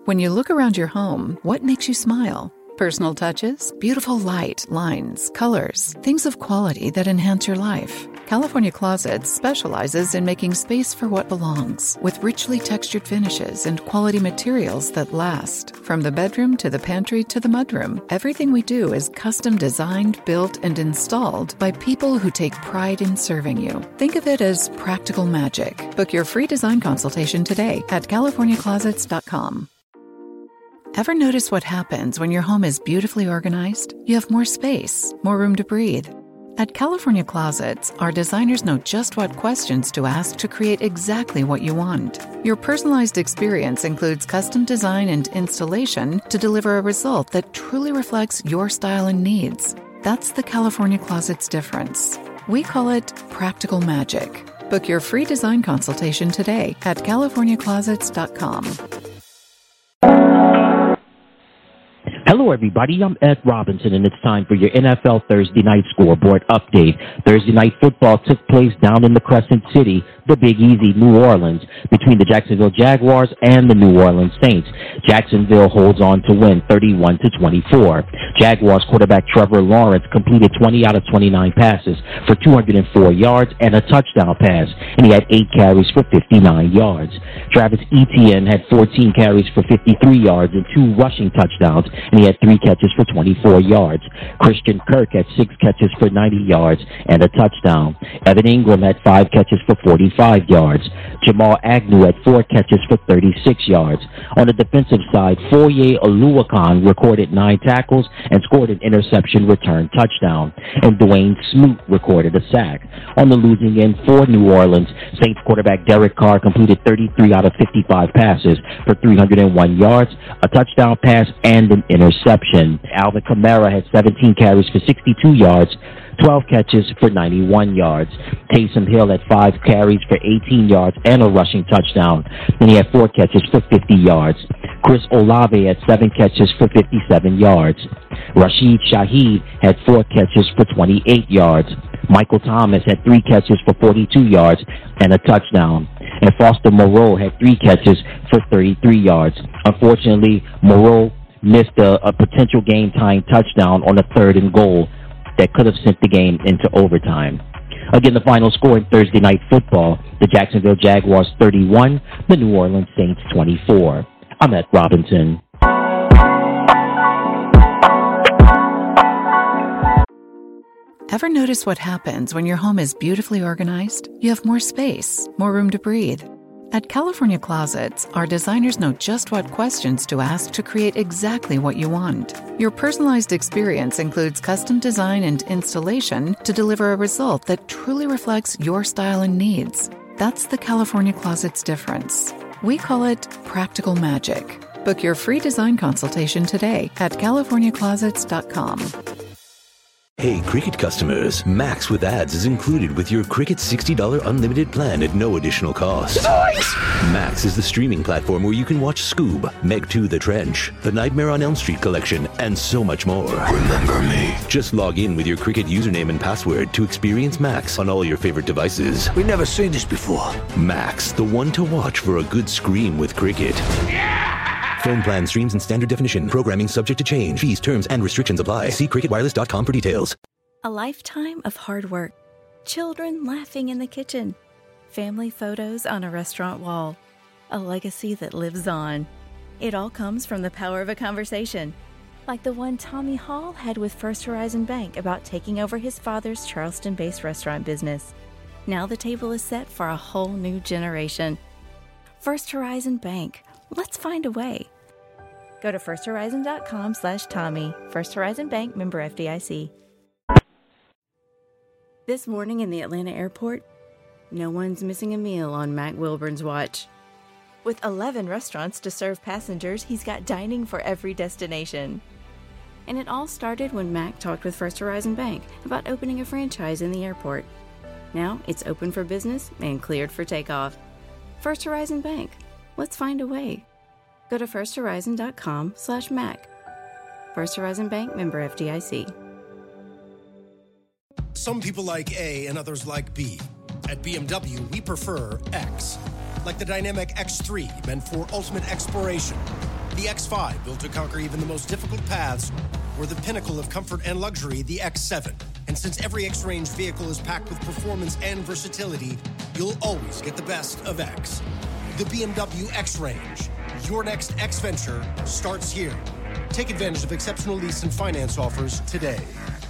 When you look around your home, what makes you smile? Personal touches, beautiful light, lines, colors, things of quality that enhance your life. California Closets specializes in making space for what belongs, with richly textured finishes and quality materials that last. From the bedroom to the pantry to the mudroom, everything we do is custom designed, built, and installed by people who take pride in serving you. Think of it as practical magic. Book your free design consultation today at CaliforniaClosets.com. Ever notice what happens when your home is beautifully organized? You have more space, more room to breathe. At California Closets, our designers know just what questions to ask to create exactly what you want. Your personalized experience includes custom design and installation to deliver a result that truly reflects your style and needs. That's the California Closets difference. We call it practical magic. Book your free design consultation today at CaliforniaClosets.com. Hello, everybody. I'm Ed Robinson, and it's time for your NFL Thursday Night Scoreboard update. Thursday Night Football took place down in the Crescent City, the Big Easy, New Orleans, between the Jacksonville Jaguars and the New Orleans Saints. Jacksonville holds on to win 31-24. Jaguars quarterback Trevor Lawrence completed 20 out of 29 passes for 204 yards and a touchdown pass, and he had 8 carries for 59 yards. Travis Etienne had 14 carries for 53 yards and 2 rushing touchdowns, and he had 3 catches for 24 yards. Christian Kirk had 6 catches for 90 yards and a touchdown. Evan Ingram had 5 catches for 45 yards. Jamal Agnew had 4 catches for 36 yards. On the defensive side, Foye Oluwakan recorded 9 tackles and scored an interception return touchdown, and Dwayne Smoot recorded a sack. On the losing end for New Orleans, Saints quarterback Derek Carr completed 33 out of 55 passes for 301 yards, a touchdown pass, and an interception. Alvin Kamara had 17 carries for 62 yards, 12 catches for 91 yards. Taysom Hill had 5 carries for 18 yards and a rushing touchdown, and he had 4 catches for 50 yards. Chris Olave had 7 catches for 57 yards. Rashid Shaheed had 4 catches for 28 yards. Michael Thomas had 3 catches for 42 yards and a touchdown. And Foster Moreau had 3 catches for 33 yards. Unfortunately, Moreau missed a potential game-tying touchdown on a 3rd and goal that could have sent the game into overtime. Again, the final score in Thursday Night Football, the Jacksonville Jaguars 31, the New Orleans Saints 24. I'm Ed Robinson. Ever notice what happens when your home is beautifully organized? You have more space, more room to breathe. At California Closets, our designers know just what questions to ask to create exactly what you want. Your personalized experience includes custom design and installation to deliver a result that truly reflects your style and needs. That's the California Closets difference. We call it practical magic. Book your free design consultation today at CaliforniaClosets.com. Hey, Cricket customers, Max with ads is included with your Cricket $60 unlimited plan at no additional cost. Nice! Max is the streaming platform where you can watch Scoob, Meg 2 The Trench, The Nightmare on Elm Street collection, and so much more. Remember me. Just log in with your Cricket username and password to experience Max on all your favorite devices. We've never seen this before. Max, the one to watch for a good scream with Cricket. Yeah! Phone plan streams in standard definition. Programming subject to change. Fees, terms, and restrictions apply. See cricketwireless.com for details. A lifetime of hard work. Children laughing in the kitchen. Family photos on a restaurant wall. A legacy that lives on. It all comes from the power of a conversation. Like the one Tommy Hall had with First Horizon Bank about taking over his father's Charleston-based restaurant business. Now the table is set for a whole new generation. First Horizon Bank. Let's find a way. Go to firsthorizon.com/Tommy. First Horizon Bank, member FDIC. This morning in the Atlanta airport, no one's missing a meal on Mac Wilburn's watch. With 11 restaurants to serve passengers, he's got dining for every destination. And it all started when Mac talked with First Horizon Bank about opening a franchise in the airport. Now it's open for business and cleared for takeoff. First Horizon Bank. Let's find a way. Go to firsthorizon.com/Mac. First Horizon Bank, member FDIC. Some people like A and others like B. At BMW, we prefer X. Like the dynamic X3, meant for ultimate exploration. the X5, built to conquer even the most difficult paths, or the pinnacle of comfort and luxury, the X7. And since every X-Range vehicle is packed with performance and versatility, you'll always get the best of X. The BMW X-Range. Your next X venture starts here. Take advantage of exceptional lease and finance offers today.